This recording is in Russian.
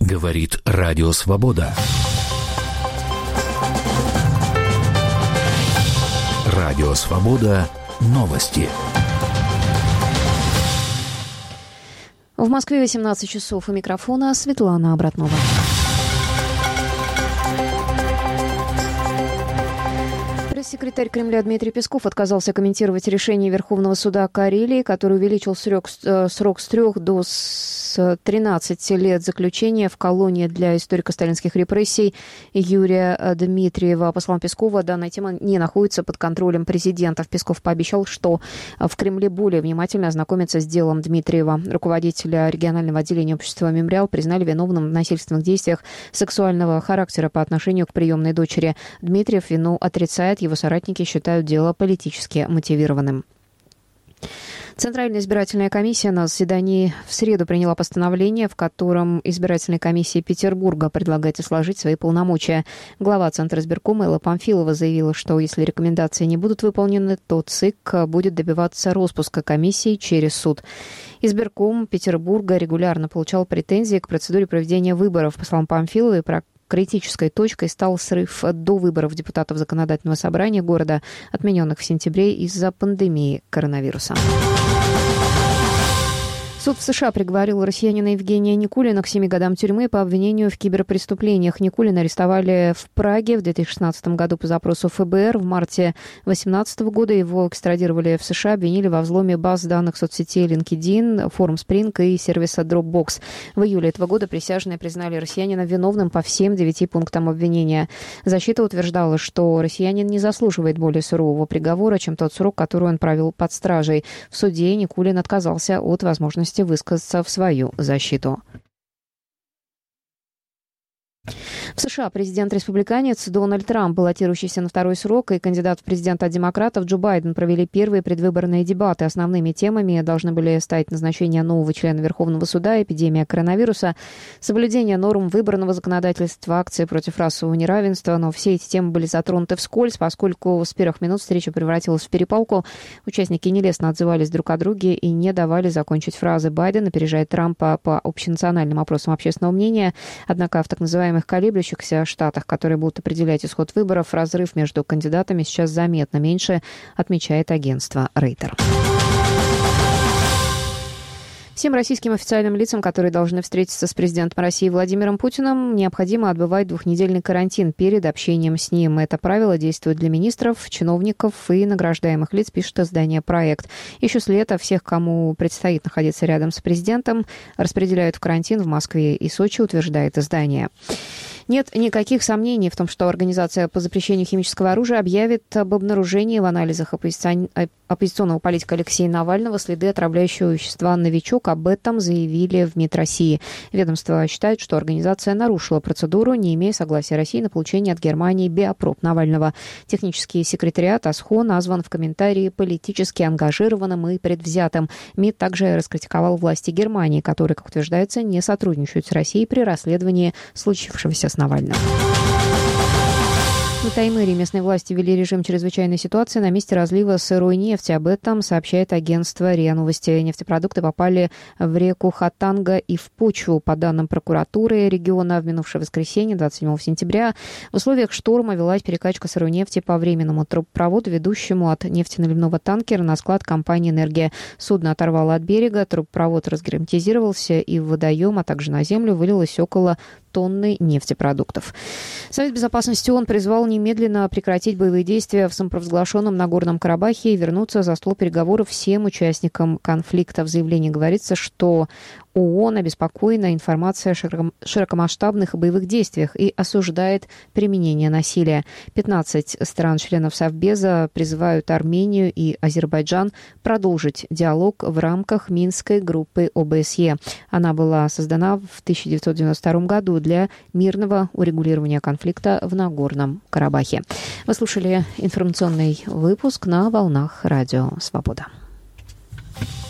Говорит Радио Свобода. Радио Свобода. Новости. В Москве 18 часов. У микрофона Светлана Обратнова. Пресс-секретарь Кремля Дмитрий Песков отказался комментировать решение Верховного суда Карелии, который увеличил срок с 3 до 13 лет заключения в колонии для историко-сталинских репрессий Юрия Дмитриева. По словам Пескова, данная тема не находится под контролем президента. Песков пообещал, что в Кремле более внимательно ознакомятся с делом Дмитриева. Руководителя регионального отделения общества «Мемориал» признали виновным в насильственных действиях сексуального характера по отношению к приемной дочери. Дмитриев вину отрицает, его соратники считают дело политически мотивированным. Центральная избирательная комиссия на заседании в среду приняла постановление, в котором избирательной комиссии Петербурга предлагается сложить свои полномочия. Глава Центра избиркома Элла Памфилова заявила, что если рекомендации не будут выполнены, то ЦИК будет добиваться распуска комиссии через суд. Избирком Петербурга регулярно получал претензии к процедуре проведения выборов. По словам Памфиловой, критической точкой стал срыв до выборов депутатов Законодательного собрания города, отмененных в сентябре из-за пандемии коронавируса. Суд в США приговорил россиянина Евгения Никулина к 7 годам тюрьмы по обвинению в киберпреступлениях. Никулина арестовали в Праге в 2016 году по запросу ФБР. В марте 2018 года его экстрадировали в США, обвинили во взломе баз данных соцсетей LinkedIn, FormSpring и сервиса Dropbox. В июле этого года присяжные признали россиянина виновным по всем 9 пунктам обвинения. Защита утверждала, что россиянин не заслуживает более сурового приговора, чем тот срок, который он провел под стражей. В суде Никулин отказался от возможности высказаться в свою защиту. В США президент-республиканец Дональд Трамп, баллотирующийся на второй срок, и кандидат в президенты от демократов Джо Байден провели первые предвыборные дебаты. Основными темами должны были стать назначение нового члена Верховного суда, эпидемия коронавируса, соблюдение норм выборного законодательства, акции против расового неравенства. Но все эти темы были затронуты вскользь, поскольку с первых минут встреча превратилась в перепалку. Участники нелестно отзывались друг о друге и не давали закончить фразы. Байден опережает Трампа по общенациональным опросам общественного мнения. Однако в так называемых колеблющихся штатах, которые будут определять исход выборов, разрыв между кандидатами сейчас заметно меньше, отмечает агентство Рейтер. Всем российским официальным лицам, которые должны встретиться с президентом России Владимиром Путиным, необходимо отбывать 2-недельный карантин перед общением с ним. Это правило действует для министров, чиновников и награждаемых лиц, пишет издание «Проект». Еще с лета всех, кому предстоит находиться рядом с президентом, распределяют в карантин в Москве и Сочи, утверждает издание. Нет никаких сомнений в том, что Организация по запрещению химического оружия объявит об обнаружении в анализах оппозиционного политика Алексея Навального следы отравляющего вещества «Новичок». Об этом заявили в МИД России. Ведомство считает, что организация нарушила процедуру, не имея согласия России на получение от Германии биопроб Навального. Технический секретариат АСХО назван в комментарии политически ангажированным и предвзятым. МИД также раскритиковал власти Германии, которые, как утверждается, не сотрудничают с Россией при расследовании случившегося с Навальным. На Таймыре местные власти ввели режим чрезвычайной ситуации на месте разлива сырой нефти. Об этом сообщает агентство РИА Новости. Нефтепродукты попали в реку Хатанга и в почву. По данным прокуратуры региона, в минувшее воскресенье, 27 сентября, в условиях шторма велась перекачка сырой нефти по временному трубопроводу, ведущему от нефтеналивного танкера на склад компании «Энергия». Судно оторвало от берега, трубопровод разгерметизировался, и в водоем, а также на землю вылилось около тонны нефтепродуктов. Совет Безопасности ООН призвал немедленно прекратить боевые действия в самопровозглашенном Нагорном Карабахе и вернуться за стол переговоров всем участникам конфликта. В заявлении говорится, что ООН обеспокоена информацией о широкомасштабных боевых действиях и осуждает применение насилия. 15 стран-членов Совбеза призывают Армению и Азербайджан продолжить диалог в рамках Минской группы ОБСЕ. Она была создана в 1992 году для мирного урегулирования конфликта в Нагорном Карабахе. Вы слушали информационный выпуск на волнах Радио Свобода.